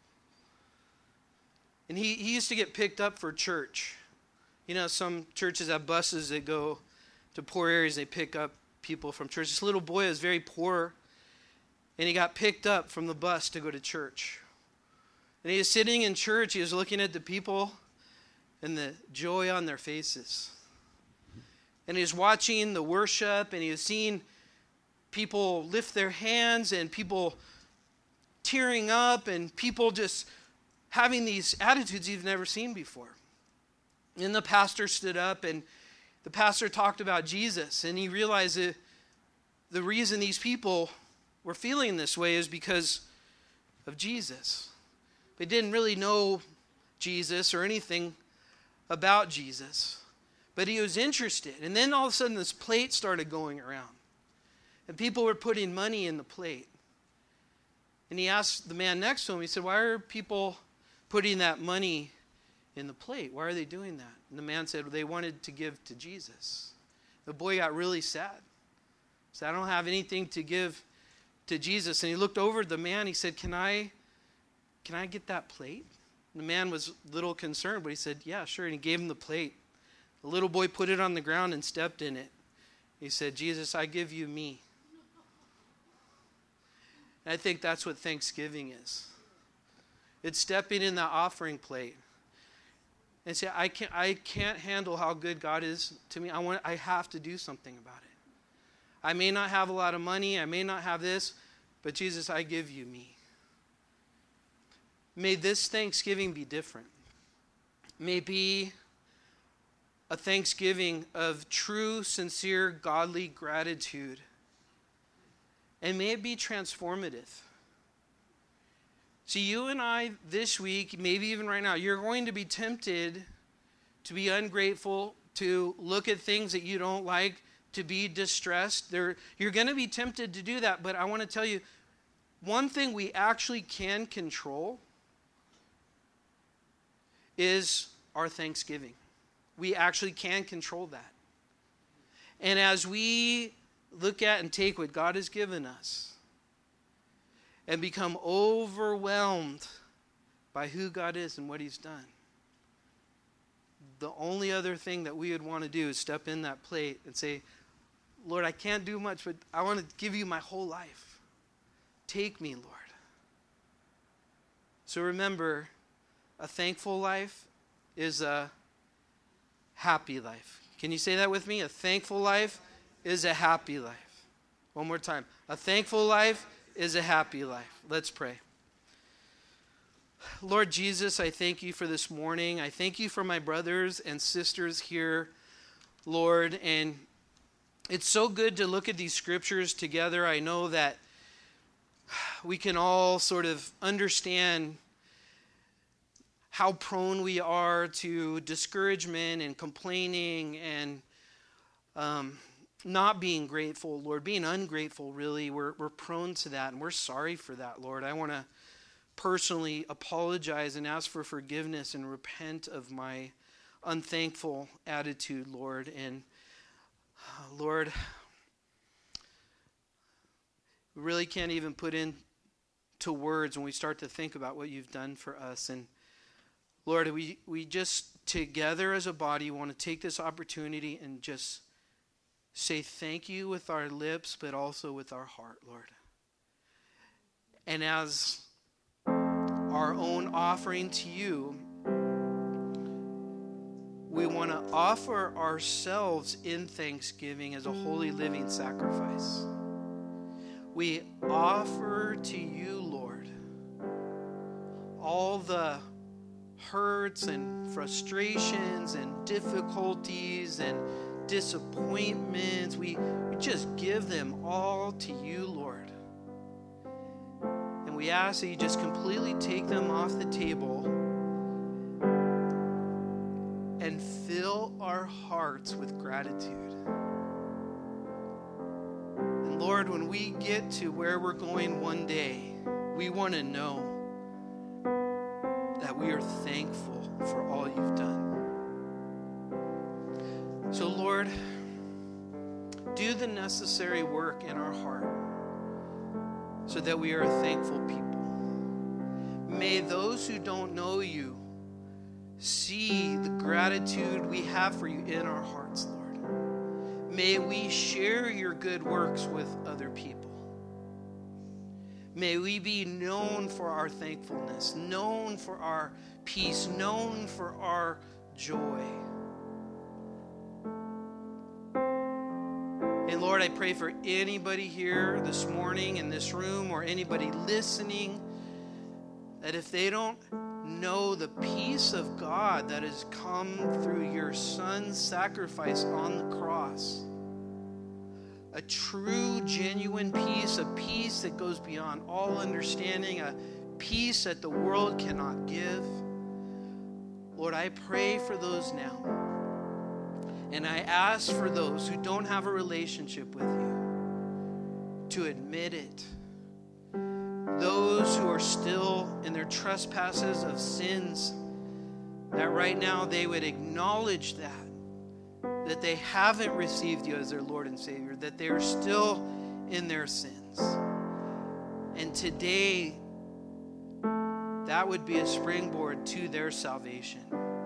And he, he used to get picked up for church. You know, some churches have buses that go to poor areas. They pick up people from church. This little boy was very poor, and he got picked up from the bus to go to church. And he was sitting in church. He was looking at the people and the joy on their faces. And he was watching the worship, and he was seeing people lift their hands and people tearing up and people just having these attitudes you've never seen before. And the pastor stood up, and the pastor talked about Jesus, and he realized that the reason these people were feeling this way is because of Jesus. They didn't really know Jesus or anything about Jesus. But he was interested. And then all of a sudden this plate started going around. And people were putting money in the plate. And he asked the man next to him, he said, why are people putting that money in the plate? Why are they doing that? And the man said, well, they wanted to give to Jesus. The boy got really sad. He said, I don't have anything to give to Jesus. And he looked over at the man. He said, can I, can I get that plate? And the man was a little concerned, but he said, yeah, sure. And he gave him the plate. The little boy put it on the ground and stepped in it. He said, Jesus, I give you me. And I think that's what Thanksgiving is. It's stepping in that offering plate and say, I can't, I can't handle how good God is to me. I want, I have to do something about it. I may not have a lot of money. I may not have this, but Jesus, I give you me. May this Thanksgiving be different. May it be a Thanksgiving of true, sincere, godly gratitude. And may it be transformative. See, you and I this week, maybe even right now, you're going to be tempted to be ungrateful, to look at things that you don't like, to be distressed. There, you're going to be tempted to do that, but I want to tell you, one thing we actually can control is our thanksgiving. We actually can control that. And as we look at and take what God has given us and become overwhelmed by who God is and what he's done, the only other thing that we would want to do is step in that plate and say, Lord, I can't do much, but I want to give you my whole life. Take me, Lord. So remember, a thankful life is a happy life. Can you say that with me? A thankful life is a happy life. One more time. A thankful life is a happy life. Let's pray. Lord Jesus, I thank you for this morning. I thank you for my brothers and sisters here, Lord. And it's so good to look at these scriptures together. I know that we can all sort of understand how prone we are to discouragement and complaining and um, not being grateful, Lord, being ungrateful, really. We're, we're prone to that, and we're sorry for that, Lord. I want to personally apologize and ask for forgiveness and repent of my unthankful attitude, Lord. And uh, Lord, we really can't even put into words when we start to think about what you've done for us. And Lord, we, we just together as a body want to take this opportunity and just say thank you with our lips, but also with our heart, Lord. And as our own offering to you, we want to offer ourselves in thanksgiving as a holy living sacrifice. We offer to you, Lord, all the hurts and frustrations and difficulties and disappointments. We, we just give them all to you, Lord. And we ask that you just completely take them off the table and fill our hearts with gratitude. And Lord, when we get to where we're going one day, we want to know that we are thankful for all you've done. So Lord, do the necessary work in our heart so that we are a thankful people. May those who don't know you see the gratitude we have for you in our hearts, Lord. May we share your good works with other people. May we be known for our thankfulness, known for our peace, known for our joy. And Lord, I pray for anybody here this morning in this room or anybody listening, that if they don't know the peace of God that has come through your Son's sacrifice on the cross, a true, genuine peace, a peace that goes beyond all understanding, a peace that the world cannot give. Lord, I pray for those now. And I ask for those who don't have a relationship with you to admit it. Those who are still in their trespasses of sins, that right now they would acknowledge that, that they haven't received you as their Lord and Savior, that they are still in their sins. And today, that would be a springboard to their salvation.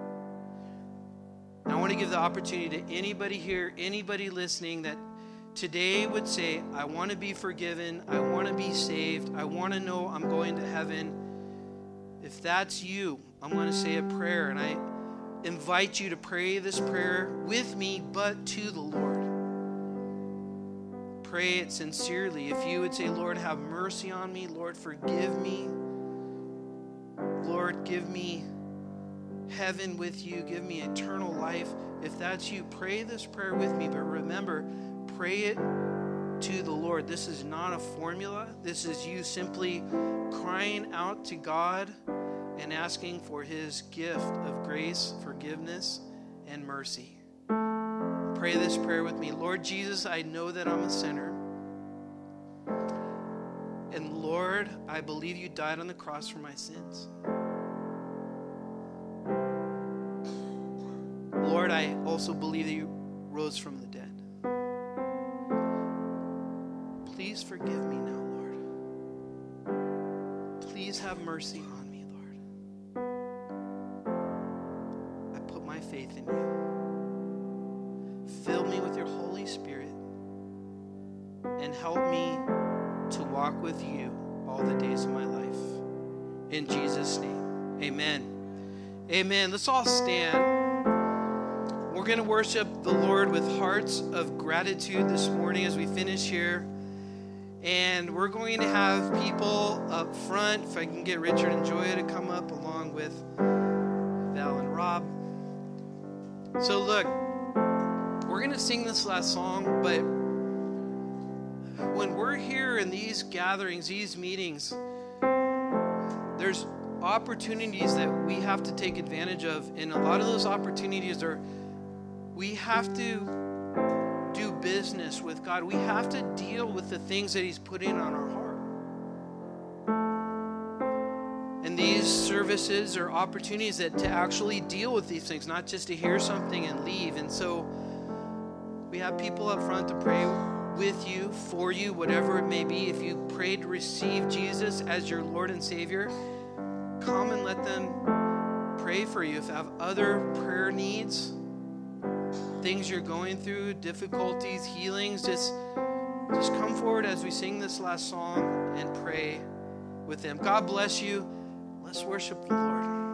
And I want to give the opportunity to anybody here, anybody listening that today would say, I want to be forgiven, I want to be saved, I want to know I'm going to heaven. If that's you, I'm going to say a prayer, and I invite you to pray this prayer with me, but to the Lord. Pray it sincerely. If you would say, Lord, have mercy on me, Lord, forgive me, Lord, give me heaven with you, give me eternal life. If that's you, pray this prayer with me, but remember, pray it to the Lord. This is not a formula. This is you simply crying out to God and asking for his gift of grace, forgiveness, and mercy. Pray this prayer with me. Lord Jesus, I know that I'm a sinner. And Lord, I believe you died on the cross for my sins. Lord, I also believe that you rose from the dead. Please forgive me now, Lord. Please have mercy on me, Lord. I put my faith in you. Fill me with your Holy Spirit and help me to walk with you all the days of my life. In Jesus' name, amen. Amen. Let's all stand. We're going to worship the Lord with hearts of gratitude this morning as we finish here. And we're going to have people up front. If I can get Richard and Joya to come up along with Val and Rob. So look, we're going to sing this last song, but when we're here in these gatherings, these meetings, there's opportunities that we have to take advantage of. And a lot of those opportunities are, we have to do business with God. We have to deal with the things that he's putting on our heart. And these services are opportunities that to actually deal with these things, not just to hear something and leave. And so we have people up front to pray with you, for you, whatever it may be. If you prayed to receive Jesus as your Lord and Savior, come and let them pray for you. If you have other prayer needs, things you're going through, difficulties, healings, just, just come forward as we sing this last song and pray with them. God bless you. Let's worship the Lord.